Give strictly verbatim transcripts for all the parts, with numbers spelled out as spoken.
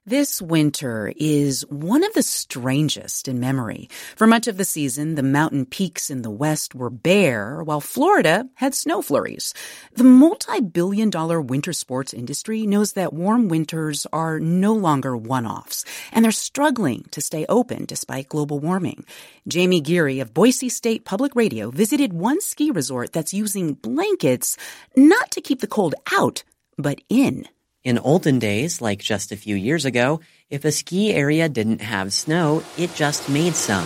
This winter is one of the strangest in memory. For much of the season, the mountain peaks in the west were bare, while Florida had snow flurries. The multi-billion dollar winter sports industry knows that warm winters are no longer one-offs, and they're struggling to stay open despite global warming. Jamie Geary of Boise State Public Radio visited one ski resort that's using blankets not to keep the cold out, but in. In olden days, like just a few years ago, if a ski area didn't have snow, it just made some.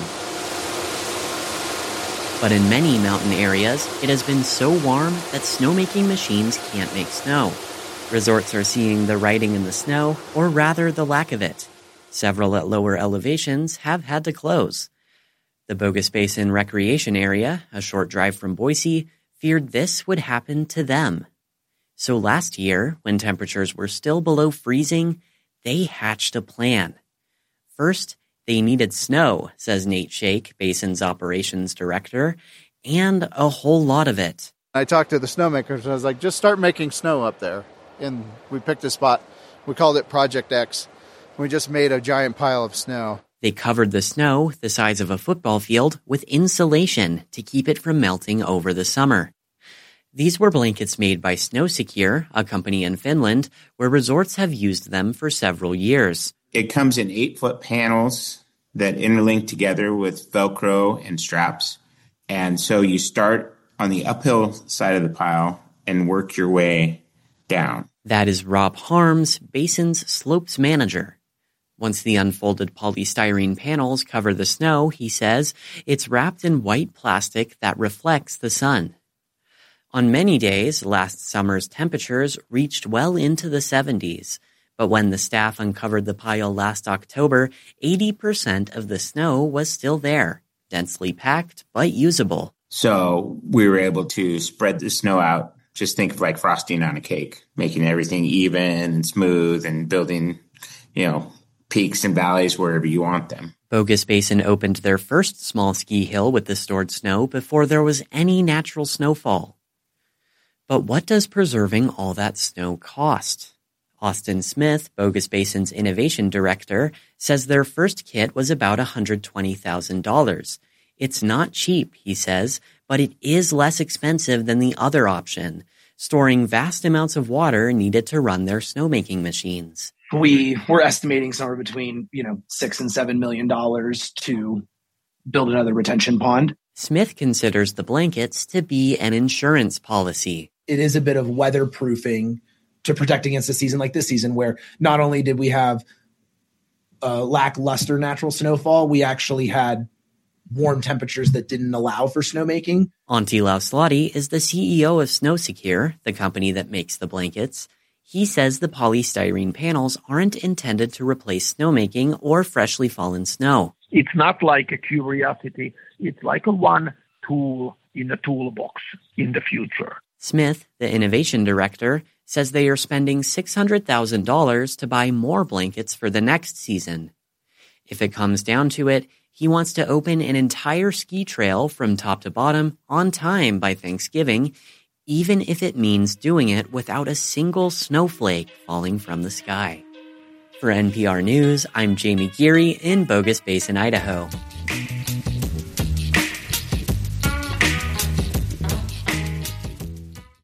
But in many mountain areas, it has been so warm that snowmaking machines can't make snow. Resorts are seeing the writing in the snow, or rather the lack of it. Several at lower elevations have had to close. The Bogus Basin Recreation Area, a short drive from Boise, feared this would happen to them. So last year, when temperatures were still below freezing, they hatched a plan. First, they needed snow, says Nate Shake, Basin's operations director, and a whole lot of it. I talked to the snowmakers, and I was like, just start making snow up there. And we picked a spot. We called it Project X. We just made a giant pile of snow. They covered the snow, the size of a football field, with insulation to keep it from melting over the summer. These were blankets made by SnowSecure, a company in Finland, where resorts have used them for several years. It comes in eight-foot panels that interlink together with Velcro and straps. And so you start on the uphill side of the pile and work your way down. That is Rob Harms, Basin's slopes manager. Once the unfolded polystyrene panels cover the snow, he says, it's wrapped in white plastic that reflects the sun. On many days, last summer's temperatures reached well into the seventies. But when the staff uncovered the pile last October, eighty percent of the snow was still there, densely packed but usable. So we were able to spread the snow out. Just think of like frosting on a cake, making everything even and smooth and building, you know, peaks and valleys wherever you want them. Bogus Basin opened their first small ski hill with the stored snow before there was any natural snowfall. But what does preserving all that snow cost? Austin Smith, Bogus Basin's innovation director, says their first kit was about one hundred twenty thousand dollars. It's not cheap, he says, but it is less expensive than the other option, storing vast amounts of water needed to run their snowmaking machines. We were estimating somewhere between, you know, six and seven million dollars to build another retention pond. Smith considers the blankets to be an insurance policy. It is a bit of weatherproofing to protect against a season like this season, where not only did we have uh, lackluster natural snowfall, we actually had warm temperatures that didn't allow for snowmaking. Antti Lauslahti is the C E O of SnowSecure, the company that makes the blankets. He says the polystyrene panels aren't intended to replace snowmaking or freshly fallen snow. It's not like a curiosity. It's like a one tool in a toolbox in the future. Smith, the innovation director, says they are spending six hundred thousand dollars to buy more blankets for the next season. If it comes down to it, he wants to open an entire ski trail from top to bottom on time by Thanksgiving, even if it means doing it without a single snowflake falling from the sky. For N P R News, I'm Jamie Geary in Bogus Basin, Idaho.